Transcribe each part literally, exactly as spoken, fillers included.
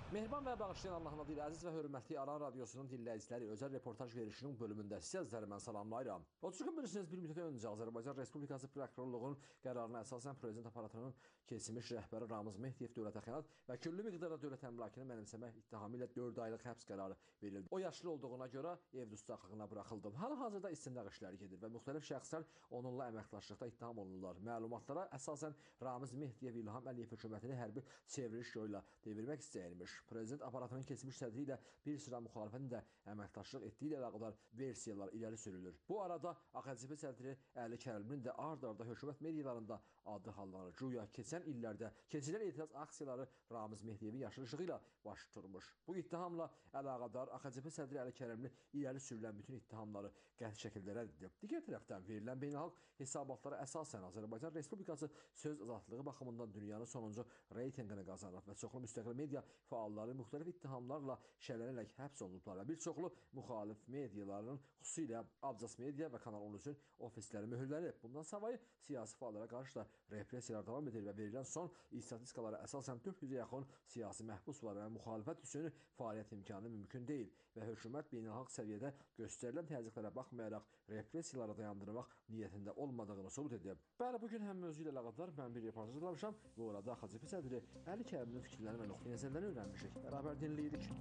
Mehriban və bağışlayan Allahın adıyla əziz və hörmətli Aran Radiosunun dinləyiciləri özəl reportaj verişinin bölümündə sizləri mən salamlayıram. otuz gün bilirsiniz bir müddət öncə Azərbaycan Respublikası prokurorluğunun qərarına əsasən prezident aparatının keçmiş rəhbəri Ramız Mehdiyev dövlətə xəyanət və küllü miqdarda dövlət əmlakını mənimsəmək ittihamı ilə dörd aylıq həbs qərarı verildi. O yaşlı olduğuna görə ev dustaqlığına buraxıldı. Hal-hazırda istintaq işləri gedir və müxtəlif şəxslər onunla əməkdaşlıqda ittiham olunurlar. Məlumatlara əsasən Ramız Mehdiyev İlham Əliyev hökumətini hərbi çevriliş yolu devirmək istəyirmiş. Prezident aparatının keçmiş sədri ilə bir sıra müxalifətin də əməkdaşlıq etdiyi ilə əlaqədar versiyalar irəli sürülür. Bu arada A X C P sədri Əli Kərimlinin də ard-arda hökumət medialarında adı hallanır. Güya keçən illərdə keçirilən etiraz aksiyaları Ramız Mehdiyevin yaşayışı ilə baş tutmuş. Bu ittihamla əlaqədar A X C P sədri Əli Kərimli irəli sürülən bütün ittihamları qəti şəkildə rədd edib. Digər tərəfdən verilən beynəlxalq hesabatlara əsasən Azərbaycan Respublikası söz azadlığı baxımından dünyanın sonuncu reytinqini qazanıb və çoxlu müstəqil media fəalları müxtəlif ittihamlarla şərhlənərək həbs olunublar və bir çoxlu müxalif mediaların, xüsusilə Abcas Media və Kanal on üçün ofisləri möhürlənib. Bundan savayı siyasi fəallara qarşı da repressiyalar davam edir və verilən son istatistikalara əsasən dörd yüzə yaxın siyasi məhbus var və müxalifət üçün fəaliyyət imkanı mümkün deyil və hökumət beynəlxalq səviyyədə göstərilən təzyiqlərə baxmayaraq repressiyaları dayandırmaq niyyətində olmadığını sübut edib. Bəli, bugün həm mövzu ilə əlaqədar mən bir reportaj hazırlamışam. Bu arada A X C P sədri Əli Kərimlinin fikirlərini və nöqteyi-nəzərlərini öyrənmişik. Beraber dinleyelim.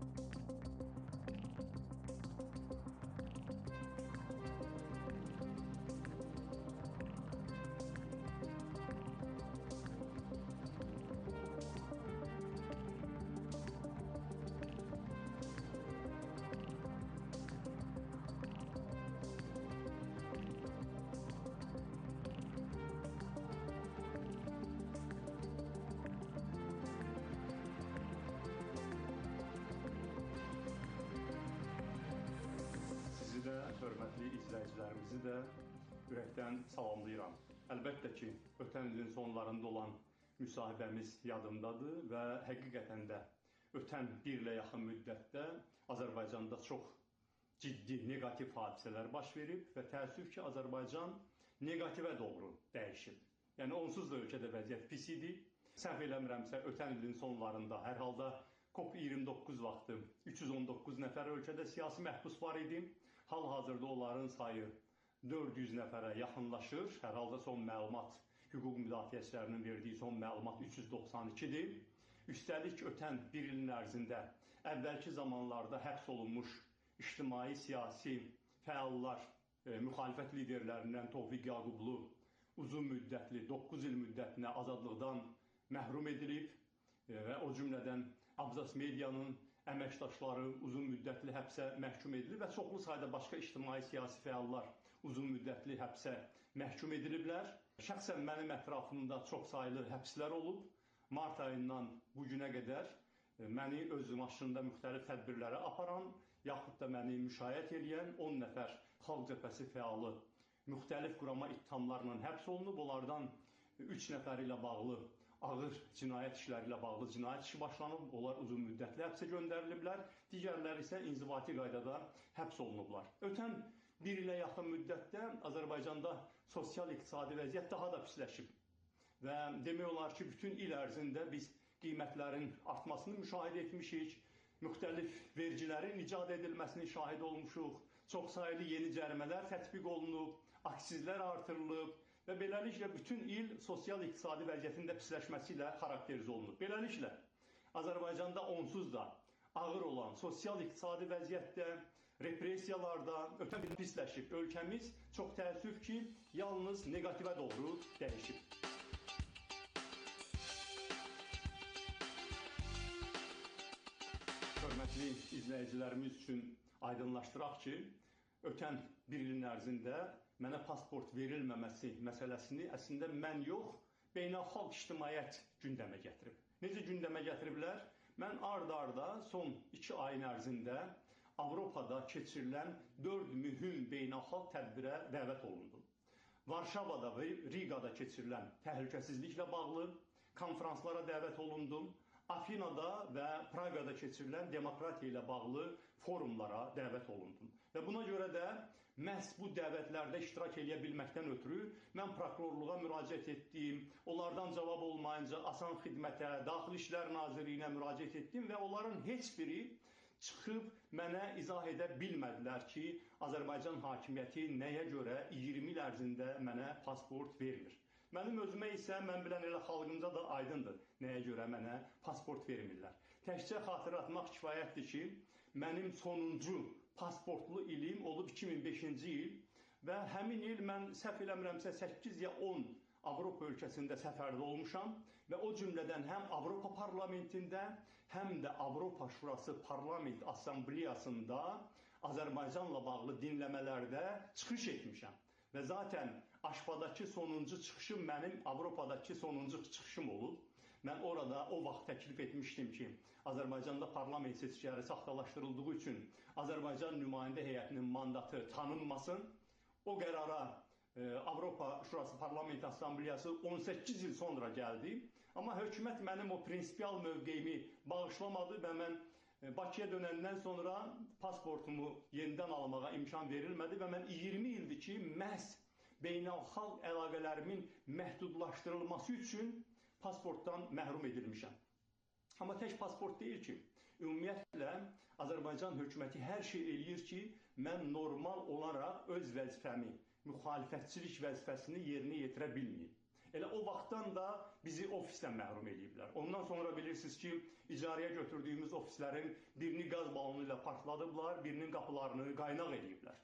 Hörmətli izləyicilərimizi də ürəkdən salamlayıram. Əlbəttə ki, ötən ilin sonlarında olan müsahibəmiz yadımdadır və həqiqətən də ötən bir ilə yaxın müddətdə Azərbaycanda çox ciddi negativ hadisələr baş verib və təəssüf ki, Azərbaycan negativə doğru dəyişib. Yəni, onsuz da ölkədə vəziyyət pis idi. Səhv eləmirəmsə, ötən ilin sonlarında hər halda COP iyirmi doqquz vaxtı üç yüz on doqquz nəfər ölkədə siyasi məhbus var idi. Hal-hazırda onların sayı dörd yüz nəfərə yaxınlaşır. Hər halda son məlumat, hüquq müdafiəçilərinin verdiyi son məlumat üç yüz doxsan ikidir. Üstəlik, ötən bir ilin ərzində əvvəlki zamanlarda həbs olunmuş ictimai-siyasi fəallar, e, müxalifət liderlərindən Tofiq Yaqublu uzun müddətli, doqquz il müddətinə azadlıqdan məhrum edilib və o cümlədən Abcas Medianın əməkdaşları uzun müddətli həbsə məhkum edilir və çoxlu sayda başqa ictimai-siyasi fəallar uzun müddətli həbsə məhkum ediliblər. Şəxsən mənim ətrafımda çox saylı həbslər olub. Mart ayından bu günə qədər məni öz maşınında müxtəlif tədbirlərə aparan, yaxud da məni müşayiət edən on nəfər xalq cəbhəsi fəalı müxtəlif qurama ittihamlarla həbs olunub. Onlardan üç nəfəri ilə bağlı ağır cinayət işləri ilə bağlı cinayət işi başlanıb. Onlar uzun müddətli həbsə göndəriliblər. Digərləri isə inzibati qaydada həbs olunublar. Ötən bir ilə yaxın müddətdə Azərbaycanda sosial-iqtisadi vəziyyət daha da pisləşib. Və demək olar ki, bütün il ərzində biz qiymətlərin artmasını müşahidə etmişik. Müxtəlif vergilərin icad edilməsini şahid olmuşuq. Çox sayılı yeni cərimələr tətbiq olunub, aksizlər artırılıb və beləliklə bütün il sosial-iqtisadi vəziyyətin də pisləşməsi ilə xarakterizə olunub. Beləliklə, Azərbaycanda onsuz da ağır olan sosial-iqtisadi vəziyyətdə, repressiyalarda ötən il pisləşib. Ölkəmiz çox təəssüf ki, yalnız negativə doğru dəyişib. Hörmətli izləyicilərimiz üçün aydınlaşdıraq ki, ötən bir ilin ərzində mənə pasport verilməməsi məsələsini əslində mən yox, beynəlxalq ictimaiyyət gündəmə gətirib. Necə gündəmə gətiriblər? Mən ard-arda son iki ayın ərzində Avropada keçirilən dörd mühüm beynəlxalq tədbirə dəvət olundum. Varşavada və Rigada keçirilən təhlükəsizliklə bağlı konferanslara dəvət olundum. Afinada və Praqada keçirilən demokratiya ilə bağlı forumlara dəvət olundum. Və buna görə də məhz bu dəvətlərdə iştirak edə bilməkdən ötürü mən prokurorluğa müraciət etdim. Onlardan cavab olmayınca Asan Xidmətə, Daxili İşlər Nazirliyinə müraciət etdim və onların heç biri çıxıb mənə izah edə bilmədilər ki, Azərbaycan hakimiyyəti nəyə görə iyirmi il ərzində mənə pasport vermir. Mənim özümə isə, mən bilən elə xalqımca da aydındır nəyə görə mənə pasport vermirlər. Təkcə xatırlatmaq kifayətdir ki, mənim sonuncu pasportlu ilim olub iki min beşinci il və həmin il mən səhv eləmirəmsə səkkiz ya on Avropa ölkəsində səfərdə olmuşam və o cümlədən həm Avropa parlamentində, həm də Avropa Şurası Parlament Assambleyasında Azərbaycanla bağlı dinləmələrdə çıxış etmişəm. Və zaten Aşpadakı sonuncu çıxışım mənim Avropadakı sonuncu çıxışım olub. Mən orada o vaxt təklif etmişdim ki, Azərbaycanda parlament seçkiləri saxtalaşdırıldığı üçün Azərbaycan nümayəndə heyətinin mandatı tanınmasın. O qərara e, Avropa Şurası Parlament Assambleyası on səkkiz il sonra gəldi. Amma hökumət mənim o prinsipial mövqeyimi bağışlamadı və mən e, Bakıya dönəndən sonra pasportumu yenidən almağa imkan verilmədi və mən iyirmi ildir ki, məhz beynəlxalq əlaqələrimin məhdudlaşdırılması üçün pasportdan məhrum edilmişəm. Amma tək pasport deyil ki, ümumiyyətlə Azərbaycan hökuməti hər şey eləyir ki, mən normal olaraq öz vəzifəmi, müxalifətçilik vəzifəsini yerinə yetirə bilməyim. Elə o vaxtdan da bizi ofisdən məhrum ediblər. Ondan sonra bilirsiniz ki, icarəyə götürdüyümüz ofislərin birini qaz balonu ilə partladıblar, birinin qapılarını qaynaq ediblər.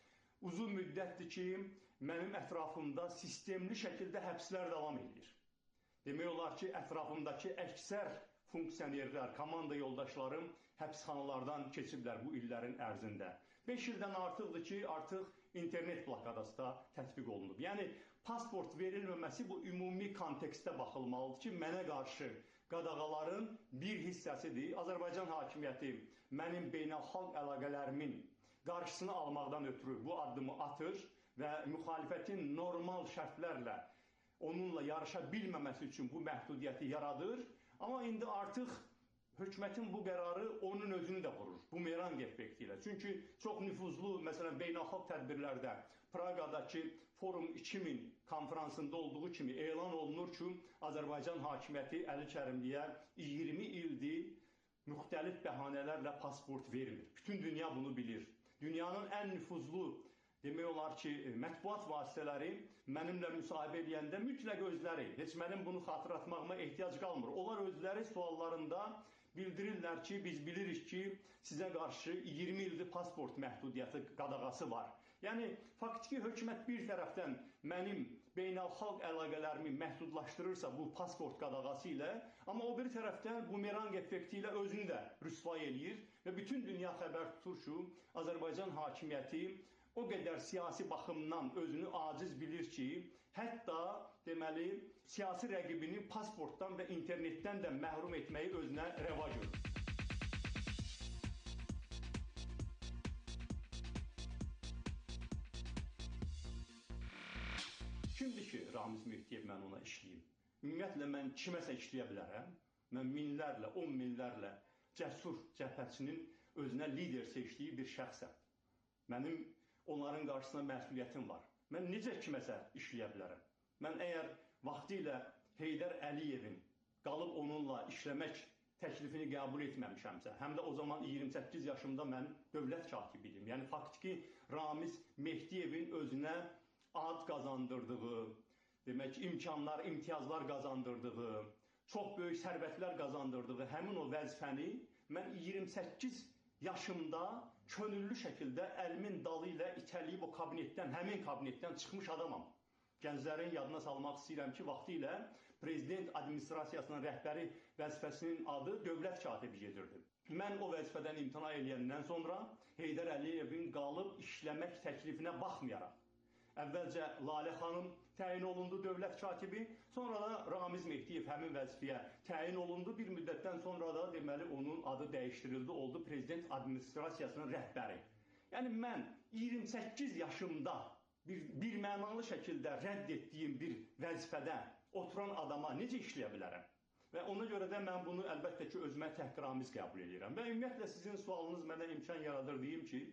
Uzun müddətdir ki, mənim ətrafımda sistemli şəkildə həbslər davam edir. Demək olar ki, ətrafımdakı əksər funksionerlər, komanda yoldaşlarım həbsxanalardan keçiblər bu illərin ərzində. beş ildən artıqdır ki, artıq internet blokadası da tətbiq olunub. Yəni, pasport verilməməsi bu ümumi kontekstdə baxılmalıdır ki, mənə qarşı qadağaların bir hissəsidir. Azərbaycan hakimiyyəti mənim beynəlxalq əlaqələrimin qarşısını almaqdan ötürü bu addımı atır və müxalifətin normal şərtlərlə onunla yarışa bilməməsi üçün bu məhdudiyyəti yaradır. Amma indi artıq hökumətin bu qərarı onun özünü də vurur, bumerang effekti ilə. Çünki çox nüfuzlu, məsələn, beynəlxalq tədbirlərdə Praqadakı Forum iki min konferansında olduğu kimi elan olunur ki, Azərbaycan hakimiyyəti Əli Kərimliyə iyirmi ildir müxtəlif bəhanələrlə pasport vermir. Bütün dünya bunu bilir. Dünyanın ən nüfuzlu, demək olar ki, mətbuat vasitələri mənimlə müsahibə edəndə mütləq özləri, heç mənim bunu xatırlatmağıma ehtiyac qalmır. Onlar özləri suallarında bildirirlər ki, biz bilirik ki, sizə qarşı iyirmi ildir pasport məhdudiyyəti qadağası var. Yəni, faktiki hökumət bir tərəfdən mənim beynəlxalq əlaqələrimi məhdudlaşdırırsa bu pasport qadağası ilə, amma o bir tərəfdən bumerang effekti ilə özünü də rüsvay eləyir və bütün dünya xəbər tutur ki, Azərbaycan hakimiyyəti o qədər siyasi baxımdan özünü aciz bilir ki, hətta deməli, siyasi rəqibini pasportdan və internetdən də məhrum etməyi özünə rəva görür. Kimdir ki, Ramiz Mehdiyev mən ona işləyim? Ümumiyyətlə, mən kiməsə işləyə bilərəm. Mən minlərlə, on minlərlə cəsur cəbhəçinin özünə lider seçdiyi bir şəxsəm. Mənim onların qarşısına məsuliyyətim var. Mən necə kiməsə işləyə bilərəm? Mən əgər vaxtilə Heydər Əliyevin qalıb onunla işləmək təklifini qəbul etməmişəmsə, həm də o zaman iyirmi səkkiz yaşımda mən dövlət katibiydim. Yəni, faktiki Ramiz Mehdiyevin özünə ad qazandırdığı, demək, imkanlar, imtiyazlar qazandırdığı, çox böyük sərvətlər qazandırdığı həmin o vəzifəni mən iyirmi səkkiz yaşımda könüllü şəkildə əlimin dalı ilə itəliyib o kabinetdən, həmin kabinetdən çıxmış adamam. Gənclərin yadına salmaq istəyirəm ki, vaxtı ilə prezident administrasiyasının rəhbəri vəzifəsinin adı dövlət katibi gedirdi. Mən o vəzifədən imtina eləyəndən sonra Heydər Əliyevin qalıb işləmək təklifinə baxmayaraq, əvvəlcə Lalə xanım təyin olundu dövlət katibi, sonra da Ramiz Mehdiyev həmin vəzifəyə təyin olundu. Bir müddətdən sonra da deməli onun adı dəyişdirildi, oldu prezident administrasiyasının rəhbəri. Yəni mən iyirmi səkkiz yaşımda bir, bir mənalı şəkildə rədd etdiyim bir vəzifədə oturan adama necə işləyə bilərəm? Və ona görə də mən bunu əlbəttə ki, özümə təhqiramiz qəbul edirəm. Və ümumiyyətlə sizin sualınız mənə imkan yaradır deyim ki,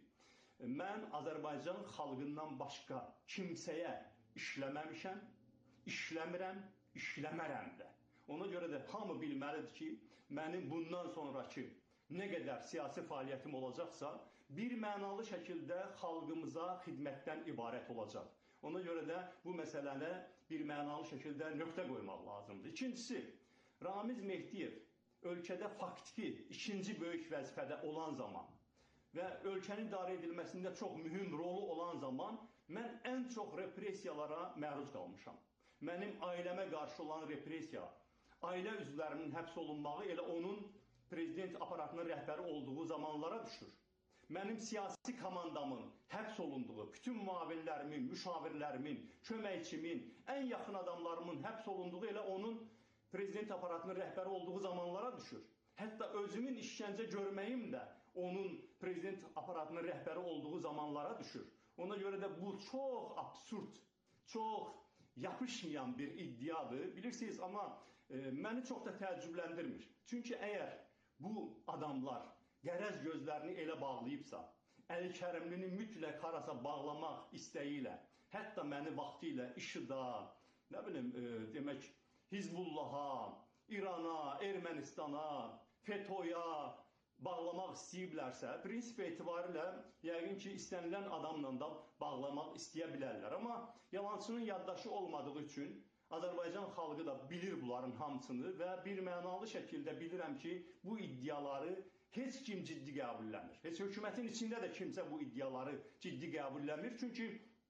mən Azərbaycan xalqından başqa kimsəyə işləməmişəm, işləmirəm, işləmərəm də. Ona görə də hamı bilməlidir ki, mənim bundan sonraki nə qədər siyasi fəaliyyətim olacaqsa, bir mənalı şəkildə xalqımıza xidmətdən ibarət olacaq. Ona görə də bu məsələdə bir mənalı şəkildə nöqtə qoymaq lazımdır. İkincisi, Ramiz Mehdiyev ölkədə faktiki ikinci böyük vəzifədə olan zaman və ölkənin idarə edilməsində çox mühüm rolu olan zaman mən ən çox repressiyalara məruz qalmışam. Mənim ailəmə qarşı olan repressiya, ailə üzvlərimin həbs olunmağı elə onun prezident aparatının rəhbəri olduğu zamanlara düşür. Mənim siyasi komandamın həbs olunduğu, bütün müavinlərimin, müşavirlərimin, köməkçimin, ən yaxın adamlarımın həbs olunduğu elə onun prezident aparatının rəhbəri olduğu zamanlara düşür. Hətta özümün işgəncə görməyim də onun prezident aparatının rəhbəri olduğu zamanlara düşür. Ona görə də bu çox absurd, çox yapışmayan bir iddiadır. Bilirsiniz, amma e, məni çox da təəccübləndirmir. Çünki əgər bu adamlar qərəz gözlərini elə bağlayıbsa, Əli Kərimlini mütləq harasa bağlamaq istəyi ilə, hətta məni vaxtilə İŞİDə, nə bilim, e, demək, Hizbullaha, İrana, Ermənistana, FETÖ-ya bağlamaq istəyiblərsə, prinsip etibarilə yəqin ki, istənilən adamla da bağlamaq istəyə bilərlər. Amma yalançının yaddaşı olmadığı üçün Azərbaycan xalqı da bilir bunların hamısını və bir mənalı şəkildə bilirəm ki, bu iddiaları heç kim ciddi qəbulləmir. Heç hökumətin içində də kimsə bu iddiaları ciddi qəbulləmir. Çünki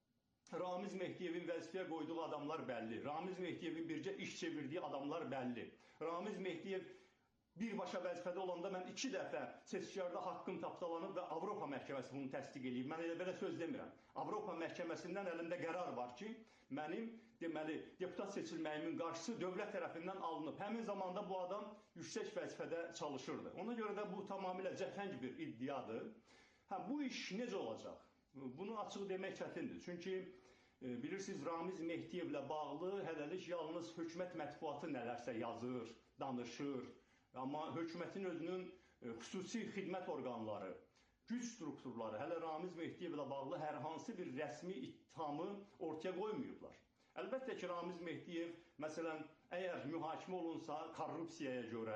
Ramiz Mehdiyevin vəzifəyə qoyduğu adamlar bəlli. Ramiz Mehdiyevin bircə iş çevirdiyi adamlar bəlli. Ramiz Mehdiyev birbaşa vəzifədə olanda mən iki dəfə seçkilərdə haqqım tapdalanıb və Avropa məhkəməsi bunu təsdiq edib. Mən elə belə söz demirəm. Avropa məhkəməsindən əlimdə qərar var ki, mənim deməli deputat seçilməyimin qarşısı dövlət tərəfindən alınıb. Həmin zamanda bu adam yüksək vəzifədə çalışırdı. Ona görə də bu tamamilə cəfəng bir iddiadır. Hə, bu iş necə olacaq? Bunu açıq demək çətindir. Çünki e, bilirsiniz, Ramiz Mehdiyevlə bağlı hələlik yalnız hökumət mətbuatı nələrsə yazır, danışır. Amma hökumətin özünün e, xüsusi xidmət orqanları, güc strukturları hələ Ramiz Mehdiyevlə bağlı hər hansı bir rəsmi ittihamı ortaya qoymayıblar. Əlbəttə ki, Ramiz Mehdiyev, məsələn, əgər mühakimə olunsa korrupsiyaya görə,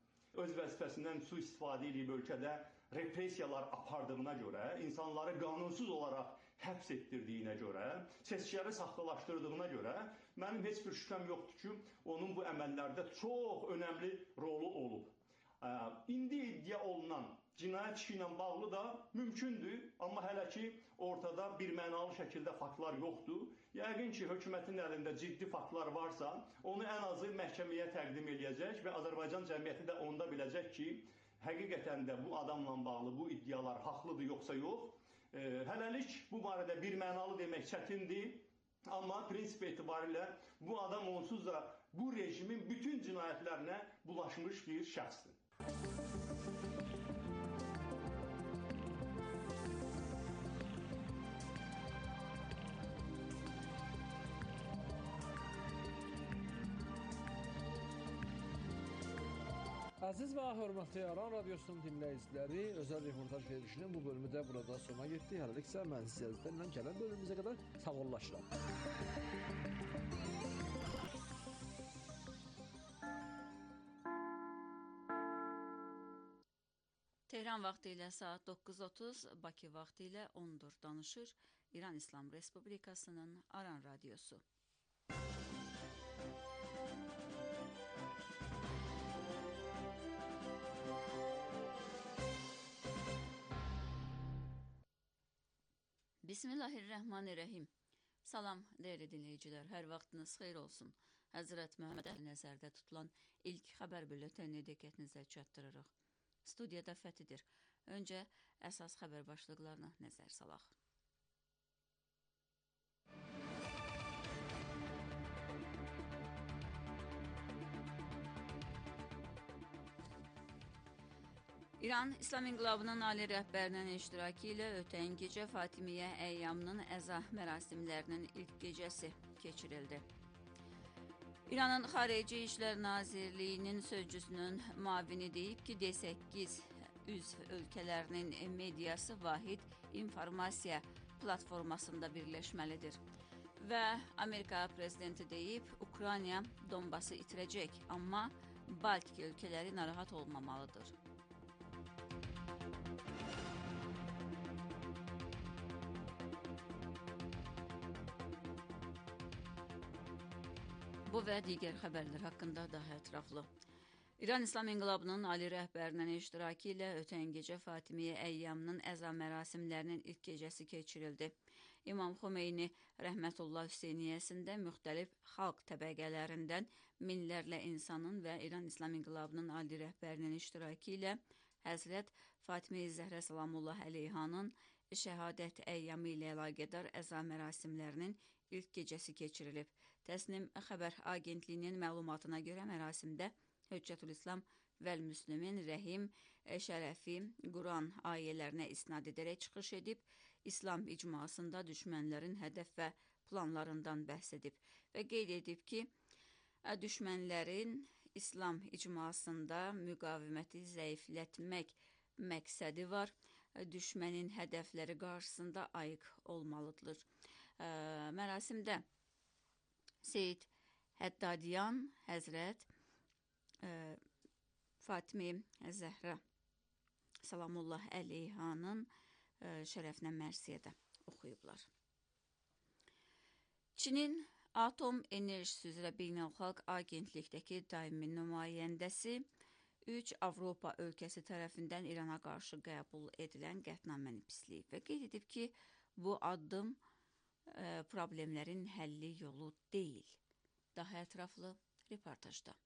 öz vəzifəsindən sui-istifadə edib ölkədə repressiyalar apardığına görə, insanları qanunsuz olaraq həbs etdirdiyinə görə, seçkiləri saxtalaşdırdığına görə mənim heç bir şübhəm yoxdur ki, onun bu əməllərdə çox önəmli rolu olub. İndi iddia olunan cinayət işi ilə bağlı da mümkündür, amma hələ ki ortada bir mənalı şəkildə faktlar yoxdur. Yəqin ki, hökumətin əlində ciddi faktlar varsa, onu ən azı məhkəməyə təqdim eləyəcək və Azərbaycan cəmiyyəti də onda biləcək ki, həqiqətən də bu adamla bağlı bu iddialar haqlıdır yoxsa yox. E, hələlik bu barədə bir mənalı demək çətindir, amma prinsip etibarilə bu adam onsuz da bu rejimin bütün cinayətlərinə bulaşmış bir şəxsdir. Əziz və hörmətli Aran Radiosunun dinləyiciləri, özəl reportaj verilişinin bu bölümü də burada sona getdi. Hələlik isə mən sizlərlə gələn bölümümüzə qədər sağollaşıram. Tehran vaxtı ilə saat doqquz otuz, Bakı vaxtı ilə ondur danışır İran İslam Respublikasının Aran Radiosu. Bismillahirrahmanirrahim. Salam dəyərli dinləyicilər, hər vaxtınız xeyir olsun. Həzrət Məhəmməd Əli nəzərdə tutulan ilk xəbər bülletini diqqətinizə çatdırırıq. Studiyada Fəthidir. Öncə əsas xəbər başlıqlarına nəzər salaq. İran İslam İnqilabının ali rəhbərinin iştirakı ilə ötən gecə Fatimiyyə əyyamının əza mərasimlərinin ilk gecəsi keçirildi. İranın Xarici İşlər Nazirliyinin sözcüsünün müavini deyib ki, D səkkiz üzv ölkələrinin mediası vahid informasiya platformasında birləşməlidir. Və Amerika prezidenti deyib, Ukrayna Donbası itirəcək, amma Baltik ölkələri narahat olmamalıdır. Bu və digər xəbərlər haqqında daha ətraflı. İran İslam İnqilabının ali rəhbərinin iştirakı ilə ötən gecə Fatimiyyə əyyamının əza mərasimlərinin ilk gecəsi keçirildi. İmam Xomeyni Rəhmətullah Hüseyniyyəsində müxtəlif xalq təbəqələrindən minlərlə insanın və İran İslam İnqilabının ali rəhbərinin iştirakı ilə Həzrət Fatimiyyə Zəhrə Salamullah Əleyhanın şəhadət əyyamı ilə əlaqədar əza mərasimlərinin ilk gecəsi keçirilib. Təsnim xəbər agentliyinin məlumatına görə mərasimdə Höccətülislam vəl-Müslümin Rəhim Şərəfi Quran ayələrinə isnad edərək çıxış edib, İslam icmasında düşmənlərin hədəf və planlarından bəhs edib və qeyd edib ki, düşmənlərin İslam icmasında müqaviməti zəiflətmək məqsədi var, düşmənin hədəfləri qarşısında ayıq olmalıdır. Mərasimdə Seyyid Həddadiyan Həzrət Fatimiyyə Zəhra Salamullah Əleyhanın şərəfinə mərsiyədə oxuyublar. Çinin Atom Enerjisi üzrə Beynəlxalq Agentlikdəki daimi nümayəndəsi üç Avropa ölkəsi tərəfindən İrana qarşı qəbul edilən qətnaməni pisləyib və qeyd edib ki, bu addım e, problemlərin həlli yolu deyil. Daha ətraflı reportajda.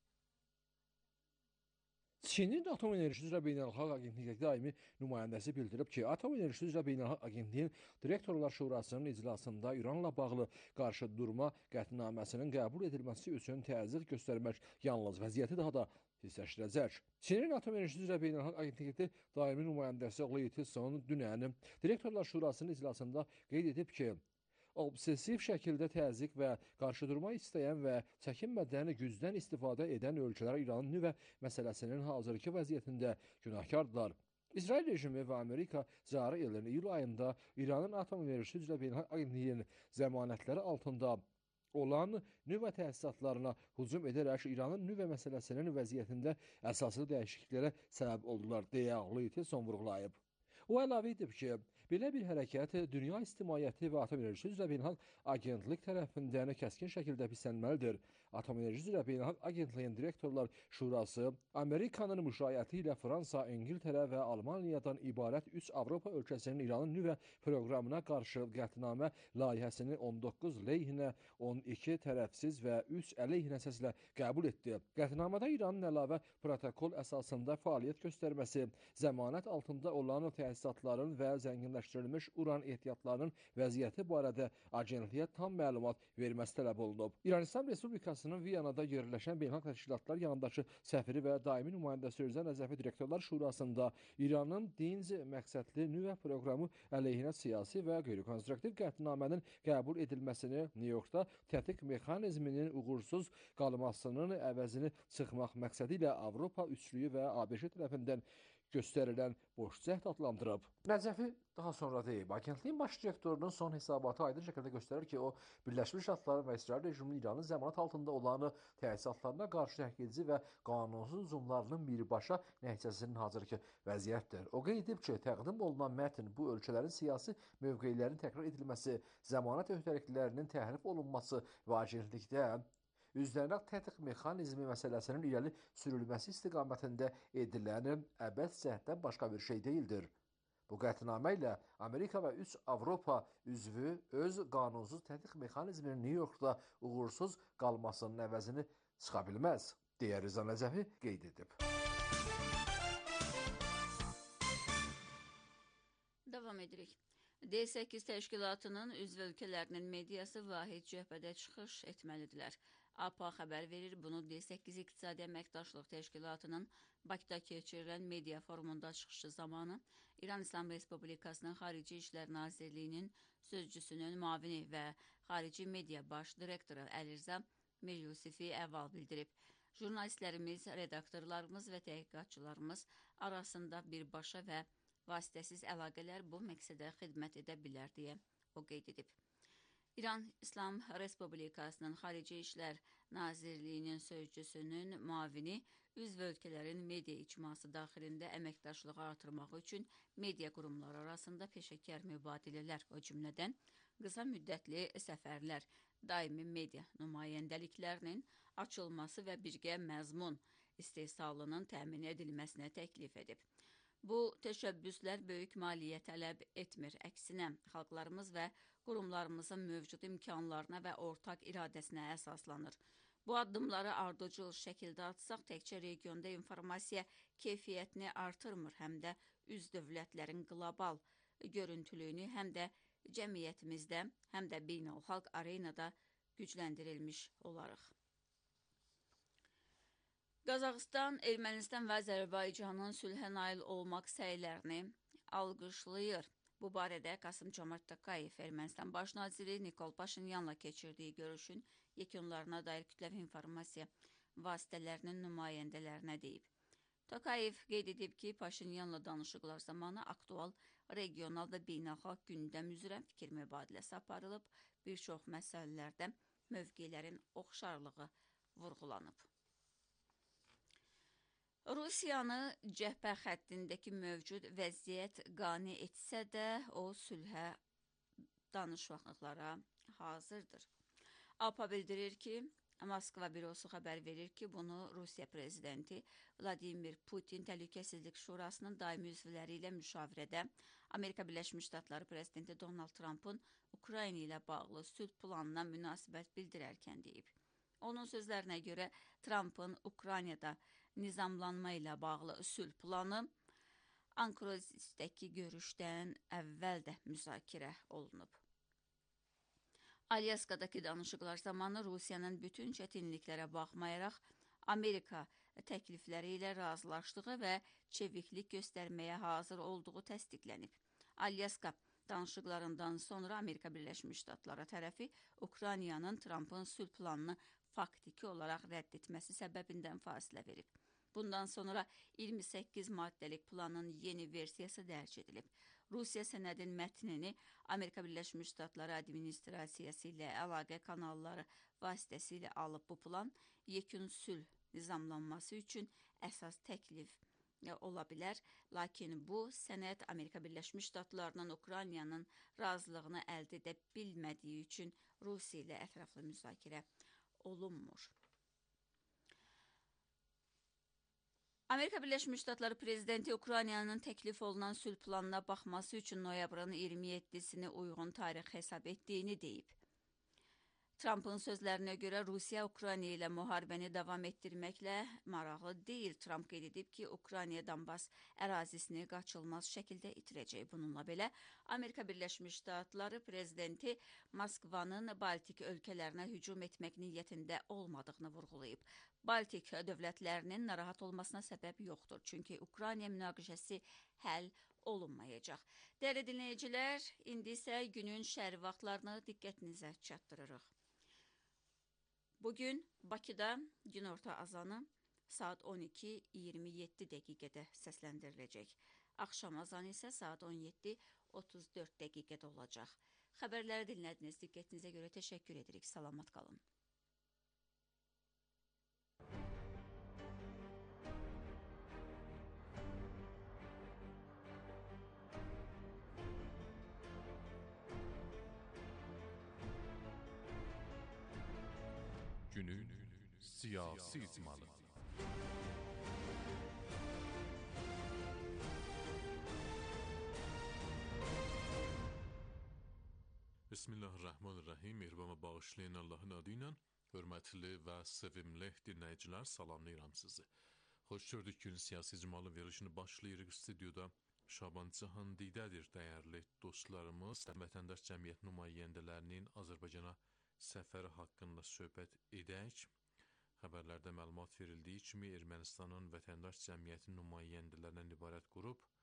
Çinin Atom Enerjisi üzrə Beynəlxalq Agentlikdəki daimi nümayəndəsi bildirib ki, Atom Enerjisi üzrə Beynəlxalq Agentliyin Direktorlar Şurasının iclasında İranla bağlı qarşıdurma qətnaməsinin qəbul edilməsi üçün təzyiq göstərmək yalnız vəziyyəti daha da pisləşdirəcək. Çinin Atom Enerjisi üzrə Beynəlxalq Agentlikdə daimi nümayəndəsi Li Tison dünən Direktorlar Şurasının iclasında qeyd edib ki, obsessiv şəkildə təzyiq və qarşıdurma istəyən və çəkinmədən gücdən istifadə edən ölkələr İranın nüvə məsələsinin hazırki vəziyyətində günahkardırlar. İsrail rejimi və Amerika cari ilin iyul ayında İranın Atom Enerjisi üzrə Beynəlxalq Agentliyinin zəmanətləri altında olan nüvə təsisatlarına hücum edərək İranın nüvə məsələsinin vəziyyətində əsaslı dəyişikliklərə səbəb oldular, deyə Li Tison vurğulayıb. O əlavə edib ki, belə bir hərəkət dünya ictimaiyyəti və Atom Enerjisi üzrə Beynəlxalq Agentlik tərəfindən kəskin şəkildə pislənməlidir. Atom Enerjisi üzrə Beynəlxalq Agentliyin Direktorlar Şurası Amerikanın müşayiəti ilə Fransa, İngiltərə və Almaniyadan ibarət üç Avropa ölkəsinin İranın nüvə proqramına qarşı qətnamə layihəsini on doqquz əleyhinə, on iki tərəfsiz və üç əleyhinə səslə qəbul etdi. Qətnamədə İranın əlavə protokol əsasında fəaliyyət göstərməsi, zəmanət altında olan təsisatların və zənginləşdirilmiş uran ehtiyatlarının vəziyyəti barədə agentliyə tam məlumat verməsi tələb olunub. İran İslam Respublikasının Viyanada yerləşən beynəlxalq təşkilatlar yanındakı səfiri və daimi nümayəndəsi Rza Nəzəfi Direktorlar Şurasında İranın dinc məqsədli nüvə proqramı əleyhinə siyasi və qeyri-konstruktiv qətnamənin qəbul edilməsini, Nyu-Yorkda tətik mexanizminin uğursuz qalmasının əvəzini çıxmaq məqsədi ilə Avropa üçlüyü və ABŞ tərəfindən göstərilən boş cəhd adlandırıb. Nəcəfi daha sonra deyib, agentliyin baş direktorunun son hesabatı aydın şəkildə göstərir ki, o, Birləşmiş Ştatların və İsrail rejiminin İranın zəmanət altında olan təsisatlarına qarşı təhlükəli və qanunsuz hücumlarının birbaşa nəticəsinin hazırki vəziyyətdir. O qeyd edib ki, təqdim olunan mətn bu ölkələrin siyasi mövqelərinin təkrar edilməsi, zəmanət öhdəliklərinin təhrif olunması və agentlikdə üzrənaq tətik mexanizmi məsələsinin irəli sürülməsi istiqamətində edilən əbəs cəhddən başqa bir şey deyildir. Bu qətnamə ilə Amerika və üç Avropa üzvü öz qanunsuz tətik mexanizminin Nyu-Yorkda uğursuz qalmasının əvəzini çıxa bilməz, deyə Rza Nəcəfi qeyd edib. Davam edirik. D səkkiz təşkilatının üzv ölkələrinin mediası vahid cəbhədə çıxış etməlidirlər. A P A xəbər verir, bunu D səkkiz İqtisadi Əməkdaşlıq Təşkilatının Bakıda keçirilən media forumunda çıxışı zamanı İran İslam Respublikasının Xarici İşlər Nazirliyinin sözcüsünün müavini və Xarici Media Baş Direktoru Əlirza Mir Yusifi əvval bildirib. Jurnalistlərimiz, redaktorlarımız və təhqiqatçılarımız arasında birbaşa və vasitəsiz əlaqələr bu məqsədə xidmət edə bilər deyə o qeyd edib. İran İslam Respublikasının Xarici İşlər Nazirliyinin sözcüsünün müavini üzv ölkələrin media icması daxilində əməkdaşlığı artırmaq üçün media qurumları arasında peşəkar mübadilələr, o cümlədən qısa müddətli səfərlər, daimi media nümayəndəliklərinin açılması və birgə məzmun istehsalının təmin edilməsinə təklif edib. Bu təşəbbüslər böyük maliyyə tələb etmir, əksinə xalqlarımız və qurumlarımızın mövcud imkanlarına və ortaq iradəsinə əsaslanır. Bu addımları ardıcıl şəkildə atsaq təkcə regionda informasiya keyfiyyətini artırmır, həm də üz dövlətlərin qlobal görüntülüyünü həm də cəmiyyətimizdə, həm də beynəlxalq arenada gücləndirilmiş olarıq. Qazaxıstan, Ermənistan və Azərbaycanın sülhə nail olmaq səylərini alqışlayır. Bu barədə Qasım-Comart Tokayev Ermənistan baş naziri Nikol Paşinyanla keçirdiyi görüşün yekunlarına dair kütləvi informasiya vasitələrinin nümayəndələrinə deyib. Tokayev qeyd edib ki, Paşinyanla danışıqlar zamanı aktual, regional və beynəlxalq gündəm üzrə fikir mübadiləsi aparılıb, bir çox məsələlərdə mövqelərin oxşarlığı vurğulanıb. Rusiyanı cəbhə xəttindəki mövcud vəziyyət qane etsə də, o sülhə danışmaqlara hazırdır. A P A bildirir ki, Moskva bürosu xəbər verir ki, bunu Rusiya prezidenti Vladimir Putin Təhlükəsizlik Şurasının daimi üzvləri ilə müşavirədə Amerika Birləşmiş Ştatları prezidenti Donald Trumpın Ukrayna ilə bağlı sülh planına münasibət bildirərkən deyib. Onun sözlərinə görə Trumpın Ukraynada nizamlanma ilə bağlı sülh planı Ankara'dakı görüşdən əvvəl də müzakirə olunub. Alyaskadakı danışıqlar zamanı Rusiyanın bütün çətinliklərə baxmayaraq Amerika təklifləri ilə razılaşdığı və çeviklik göstərməyə hazır olduğu təsdiqlənib. Alyaska danışıqlarından sonra Amerika Birləşmiş Ştatları tərəfi Ukraynanın Trumpın sülh planını faktiki olaraq rədd etməsi səbəbindən fasilə verib. Bundan sonra iyirmi səkkiz maddəlik planın yeni versiyası dərc edilib. Rusiya sənədin mətnini Amerika Birləşmiş Ştatları administrasiyası ilə əlaqə kanalları vasitəsilə alıb. Bu plan yekun sülh nizamlanması üçün əsas təklif ola bilər, lakin bu sənəd Amerika Birləşmiş Ştatlarının Ukraynanın razılığını əldə edə bilmədiyi üçün Rusiya ilə ətraflı müzakirə olunmur. Amerika Birləşmiş Ştatları prezidenti Ukraynanın təklif olunan sülh planına baxması üçün noyabrın iyirmi yeddisini uyğun tarix hesab etdiyini deyib. Trumpın sözlərinə görə Rusiya Ukrayna ilə müharibəni davam etdirməklə maraqlı deyil. Trump qeyd edib ki, Ukrayna Donbas ərazisini qaçılmaz şəkildə itirəcək. Bununla belə Amerika Birləşmiş Ştatları prezidenti Moskvanın Baltik ölkələrinə hücum etmək niyyətində olmadığını vurğulayıb. Baltik dövlətlərinin narahat olmasına səbəb yoxdur, çünki Ukrayna münaqişəsi həll olunmayacaq. Dəyərli dinləyicilər, indi isə günün şəhər vaxtlarını diqqətinizə çatdırırıq. Bugün Bakıda günorta azanı saat on iki iyirmi yeddi dəqiqədə səsləndiriləcək. Axşam azanı isə saat on yeddi otuz dörd dəqiqədə olacaq. Xəbərləri dinlədiniz. Diqqətinizə görə təşəkkür edirik. Salamat qalın. Günün siyasi icmalı. Bismillahirrahmanirrahim. Mehrbama bağışlayın Allahın adı ilə. Hörmətli və sevimli dinləyicilər, salamlayıram sizi. Xoş gördük günün siyasi icmalı verilişini başlayırıq. Stüdyoda Şaban Cahangirdir, dəyərli dostlarımız. Vətəndaş cəmiyyət nümayəndələrinin Azərbaycana səfəri haqqında söhbət edək. Xəbərlərdə məlumat verildiyi kimi Ermənistanın vətəndaş cəmiyyəti nümayəndələrindən ibarət qrup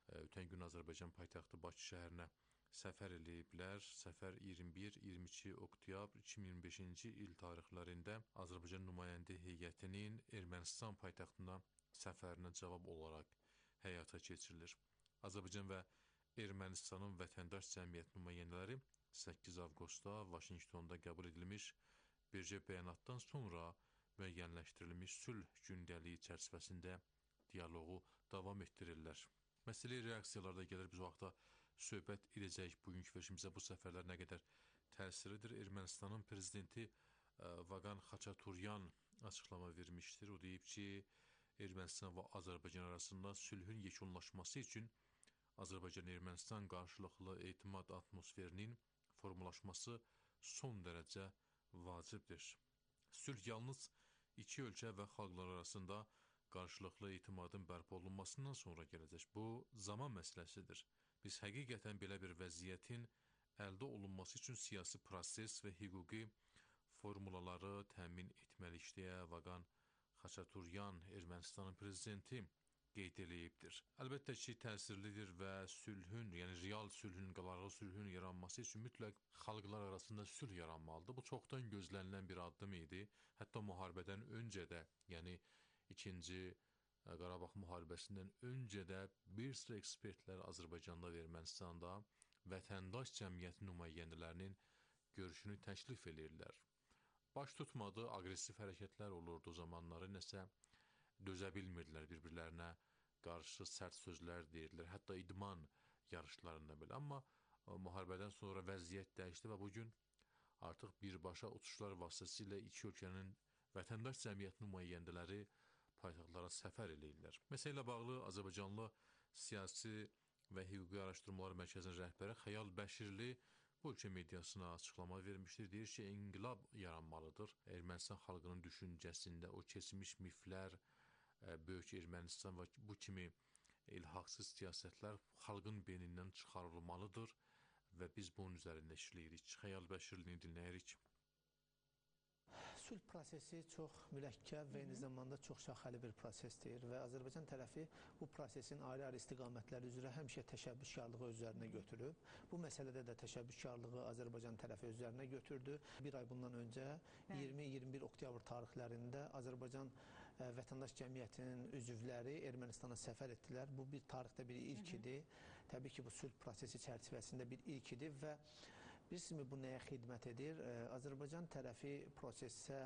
ötən gün Azərbaycan paytaxtı Bakı şəhərinə səfər eləyiblər. Səfər iyirmi bir iyirmi iki oktyabr iki min iyirmi beşinci il tarixlərində Azərbaycan nümayəndə heyətinin Ermənistan paytaxtına səfərinə cavab olaraq həyata keçirilir. Azərbaycan və Ermənistanın vətəndaş cəmiyyət nümayəndələri səkkiz avqustda Vaşinqtonda qəbul edilmiş bircə bəyanatdan sonra müəyyənləşdirilmiş sülh gündəliyi çərçivəsində dialoqu davam etdirirlər. Məsələyə reaksiyalar da gəlir. Biz o vaxtda söhbət edəcəyik bugünkü verilişimizə bu səfərlər nə qədər təsiridir. Ermənistanın prezidenti Vaqan Xaçaturyan açıqlama vermişdir. O deyib ki, Ermənistan və Azərbaycan arasında sülhün yekunlaşması üçün Azərbaycan-Ermənistan qarşılıqlı etimad atmosferinin formalaşması son dərəcə vacibdir. Sülh yalnız iki ölkə və xalqlar arasında qarşılıqlı etimadın bərpa olunmasından sonra gələcək. Bu, zaman məsələsidir. Biz həqiqətən belə bir vəziyyətin əldə olunması üçün siyasi proses və hüquqi formulaları təmin etməliyik deyə Vaqan Xaçaturyan, Ermənistanın prezidenti, qeyd eləyibdir. Əlbəttə ki, təsirlidir və sülhün, yəni real sülhün, qalarlı sülhün yaranması üçün mütləq xalqlar arasında sülh yaranmalıdır. Bu çoxdan gözlənilən bir addım idi. Hətta müharibədən öncə də, yəni ikinci Qarabağ müharibəsindən öncə də bir sıra ekspertlər Azərbaycanda və Ermənistanda vətəndaş cəmiyyət nümayəndələrinin görüşünü təklif edirlər. Baş tutmadı, aqressiv hərəkətlər olurdu zamanları, nəsə dözə bilmirdilər, bir-birlərinə qarşı sərt sözlər deyirlər, hətta idman yarışlarında belə. Amma müharibədən sonra vəziyyət dəyişdi və bugün artıq birbaşa uçuşlar vasitəsilə iki ölkənin vətəndaş cəmiyyət nümayəndələri paytaxtlara səfər eləyirlər. Məsələ ilə bağlı Azərbaycanlı Siyasi və Hüquqi Araşdırmalar Mərkəzinin rəhbəri Xəyal Bəşirli bu ölkə mediasına açıqlama vermişdir. Deyir ki, inqilab yaranmalıdır. Ermənistan xalqının düşüncəsində o keçmiş miflər, Böyük Ermənistan və bu kimi ilhaqsız siyasətlər xalqın beynindən çıxarılmalıdır və biz bunun üzərində işləyirik. Xəyal Bəşirlini dinləyirik. Sülh prosesi çox mürəkkəb və eyni zamanda çox şaxəli bir prosesdir və Azərbaycan tərəfi bu prosesin ayrı-ayrı istiqamətləri üzrə həmişə təşəbbüskarlığı özlərinə götürüb. Bu məsələdə də təşəbbüskarlığı Azərbaycan tərəfi özlərinə götürdü. Bir ay bundan öncə iyirmi iyirmi bir oktyabr tarixlərində Azərbaycan vətəndaş cəmiyyətinin üzvləri Ermənistana səfər etdilər. Bu bir tarixdə bir ilk idi. Təbii ki, bu sülh prosesi çərçivəsində bir ilk idi və bilirsiniz, bu nəyə xidmət edir? Azərbaycan tərəfi prosesə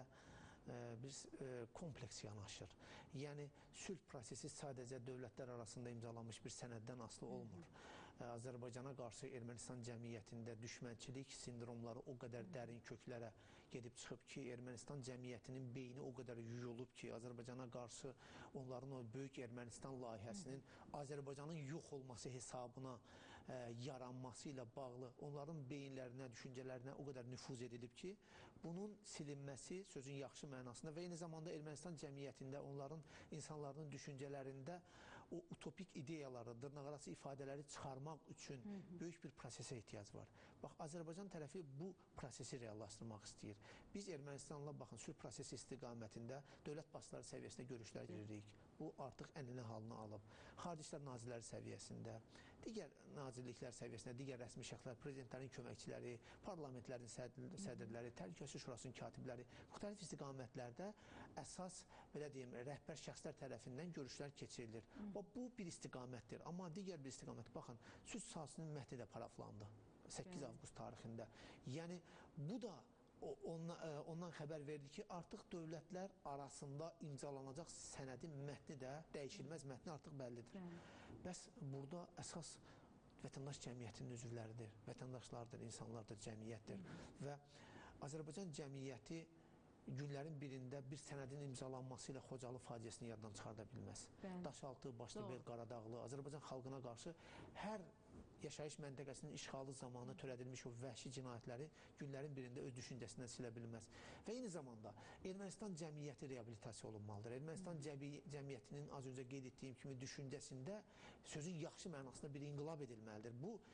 biz kompleks yanaşır. Yəni, sülh prosesi sadəcə dövlətlər arasında imzalanmış bir sənəddən asılı olmur. Azərbaycana qarşı Ermənistan cəmiyyətində düşmənçilik sindromları o qədər dərin köklərə gedib çıxıb ki, Ermənistan cəmiyyətinin beyni o qədər yuyulub ki, Azərbaycana qarşı onların o Böyük Ermənistan layihəsinin Azərbaycanın yox olması hesabına yaranması ilə bağlı onların beyinlərinə, düşüncələrinə o qədər nüfuz edilib ki, bunun silinməsi sözün yaxşı mənasında və eyni zamanda Ermənistan cəmiyyətində onların insanların düşüncələrində o utopik ideyaları, dırnaqarası ifadələri çıxarmaq üçün Hı -hı. böyük bir prosesə ehtiyac var. Bax, Azərbaycan tərəfi bu prosesi reallaşdırmaq istəyir. Biz Ermənistanla, baxın, sülh prosesi istiqamətində dövlət başçıları səviyyəsində görüşlər giririk. Bu artıq ənini halını alıb. Xarici İşlər Nazirləri səviyyəsində, digər nazirliklər səviyyəsində, digər rəsmi şəxslər, prezidentlərin köməkçiləri, parlamentlərin sədrləri, Təhlükəsizlik Şurasının katibləri, müxtəlif istiqamətlərdə əsas, belə deyim, rəhbər şəxslər tərəfindən görüşlər keçirilir. Hı. Bu bir istiqamətdir. Amma digər bir istiqamət, baxın, sülh sazisinin mətni də paraflandı səkkiz avqust tarixində. Yəni, bu da ondan, ondan xəbər verdi ki, artıq dövlətlər arasında imzalanacaq sənədin mətni də, dəyişilməz mətni artıq bəllidir. Hı. Bəs burada əsas vətəndaş cəmiyyətinin üzvləridir, vətəndaşlardır, insanlardır, cəmiyyətdir. Hı. Və Azərbaycan cəmiyyəti günlərin birində bir sənədin imzalanması ilə Xocalı faciəsini yaddan çıxarda bilməz. Bəli. Daşaltı, Başlıbel, Qaradağlı, Azərbaycan xalqına qarşı hər yaşayış məntəqəsinin işğalı zamanı törədilmiş o vəhşi cinayətləri günlərin birində öz düşüncəsindən silə bilməz. Və eyni zamanda Ermənistan cəmiyyəti reabilitasiya olunmalıdır. Ermənistan cəmiyyətinin az öncə qeyd etdiyim kimi düşüncəsində sözün yaxşı mənasında bir inqilab edilməlidir. Bu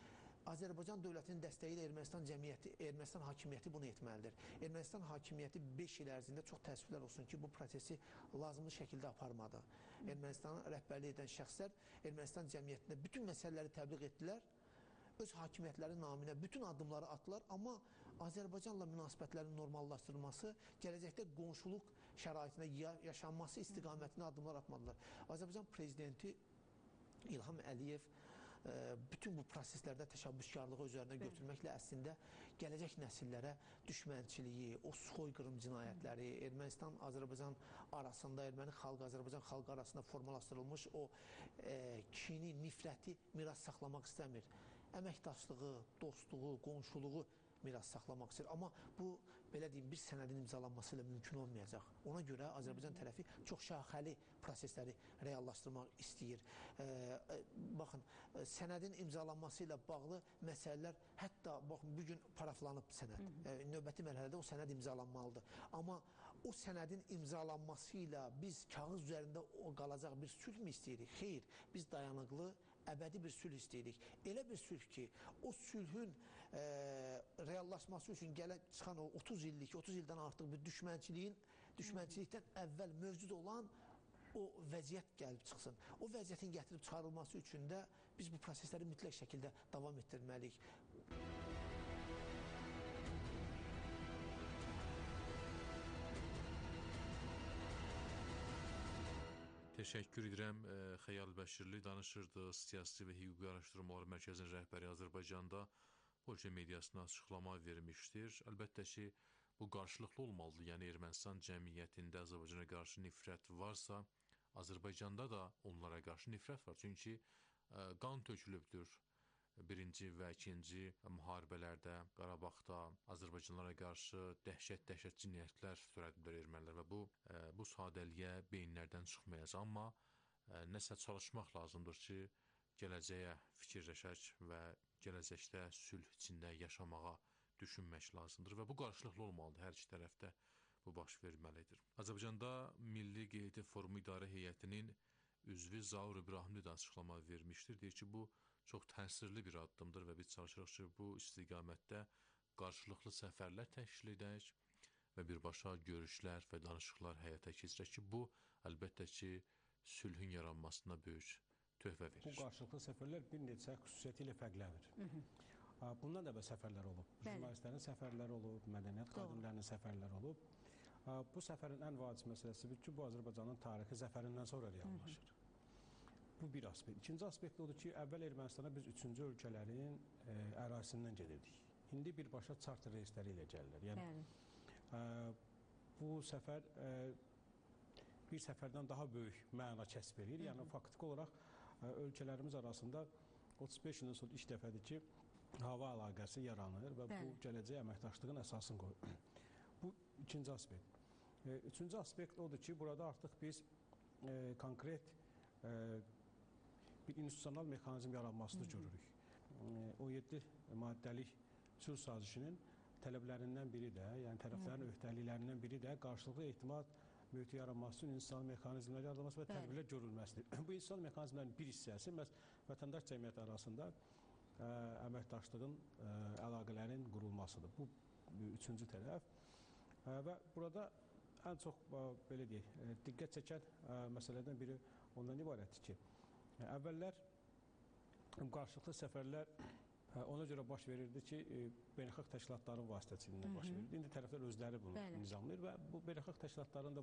Azərbaycan dövlətinin dəstəyi ilə Ermənistan cəmiyyəti, Ermənistan hakimiyyəti bunu etməlidir. Ermənistan hakimiyyəti beş il ərzində çox təəssüflər olsun ki, bu prosesi lazımlı şəkildə aparmadı. Ermənistanın rəhbərlik edən şəxslər Ermənistan cəmiyyətində bütün məsələləri təbliğ etdilər, öz hakimiyyətləri naminə bütün addımları atdılar, amma Azərbaycanla münasibətlərin normallaşdırılması, gələcəkdə qonşuluq şəraitində yaşanması istiqamətində addımlar atmadılar. Azərbaycan prezidenti İlham Əliyev bütün bu proseslərdə təşəbbüskarlığı üzərinə götürməklə əslində gələcək nəsillərə düşmənçiliyi, o soyqırım cinayətləri, Ermənistan, Azərbaycan arasında, Erməni xalqı, Azərbaycan xalqı arasında formalaşdırılmış o e, kini, nifrəti miras saxlamaq istəmir. Əməkdaşlığı, dostluğu, qonşuluğu miras saxlamaq istəyir. Amma bu, belə deyim, bir sənədin imzalanması ilə mümkün olmayacaq. Ona görə Azərbaycan tərəfi çox şaxəli prosesləri reallaşdırmaq istəyir. E, e, baxın, sənədin imzalanması ilə bağlı məsələlər, hətta baxın, bugün paraflanıb sənəd. E, növbəti mərhələdə o sənəd imzalanmalıdır. Amma o sənədin imzalanması ilə biz kağız üzərində o qalacaq bir sülh mü istəyirik? Xeyr, biz dayanıqlı, əbədi bir sülh istəyirik. Elə bir sülh ki, o sülhün e, reallaşması üçün gələ çıxan o otuz illik, otuz ildən artıq bir düşmənçiliyin, düşmənçilikdən əvvəl mövcud olan o vəziyyət gəlib çıxsın. O vəziyyətin gətirib çıxarılması üçün də biz bu prosesləri mütləq şəkildə davam etdirməliyik. Təşəkkür edirəm. Xəyal Bəşirli danışırdı. Siyasi və Hüquqi Araşdırmalar Mərkəzinin rəhbəri Azərbaycanda Polşa mediasına açıqlama vermişdir. Əlbəttə ki, bu qarşılıqlı olmalıdır. Yəni Ermənistan cəmiyyətində Azərbaycana qarşı nifrət varsa, Azərbaycanda da onlara qarşı nifrət var. Çünki qan tökülübdür. Birinci və ikinci müharibələrdə, Qarabağda Azərbaycanlara qarşı dəhşət-dəhşət cinayətlər törədiblər ermənilər və bu, bu sadəliyə beyinlərdən çıxmayacaq. Amma nəsə çalışmaq lazımdır ki, gələcəyə fikirləşək və gələcəkdə sülh içində yaşamağa düşünmək lazımdır və bu qarşılıqlı olmalıdır. Hər iki tərəfdə bu baş verməlidir. Azərbaycanda Milli Qeydi Forumu İdarə Heyətinin üzvü Zaur İbrahimli də açıqlama vermişdir. Deyir ki, bu çox təsirli bir addımdır və biz çalışırıq ki, bu istiqamətdə qarşılıqlı səfərlər təşkil edək və birbaşa görüşlər və danışıqlar həyata keçirək ki, bu əlbəttə ki, sülhün yaranmasına böyük töhfə verir. Bu qarşılıqlı səfərlər bir neçə xüsusiyyəti ilə fərqlənir. Bundan da əvvəl səfərlər olub. Jurnalistlərin səfərləri olub, mədəniyyət xadimlərinin səfərləri olub. Bu səfərin ən vacib məsələsidir ki, bu Azərbaycanın tarixi zəfərindən sonra reallaşır. Bu bir aspekt. İkinci aspekt odur ki, əvvəl Ermənistana biz üçüncü ölkələrin e, ərazisindən gedirdik. İndi birbaşa charter reysləri ilə gəlirlər. Yəni, e, bu səfər e, bir səfərdən daha böyük məna kəsb edir. Yəni, faktiki olaraq e, ölkələrimiz arasında otuz beş ildən sonra ilk dəfədir ki, hava əlaqəsi yaranır və Bəli. Bu gələcək əməkdaşlığın əsasını qoyur. Bu ikinci aspekt. E, üçüncü aspekt odur ki, burada artıq biz e, konkret e, bir institusional mexanizm yaranmasını görürük. on yeddi maddəlik sülh sazişinin tələblərindən biri də, yəni tərəflərin öhdəliklərindən biri də qarşılıqlı etimad mühiti yaranması üçün institusional mexanizmlər yaradılması və tədbirlər görülməsidir. Bu institusional mexanizmlərin bir hissəsi məhz vətəndaş cəmiyyəti arasında ə, əməkdaşlığın, ə, əlaqələrin qurulmasıdır. Bu üçüncü tərəf. Ə, və burada ən çox ə, belə deyək, ə, diqqət çəkən ə, məsələlərdən biri ondan ibarətdir ki, əvvəllər qarşılıqlı səfərlər ona görə baş verirdi ki, beynəlxalq təşkilatların vasitəsilə baş verirdi. İndi tərəflər özləri bunu Bəli. nizamlayır və bu beynəlxalq təşkilatların da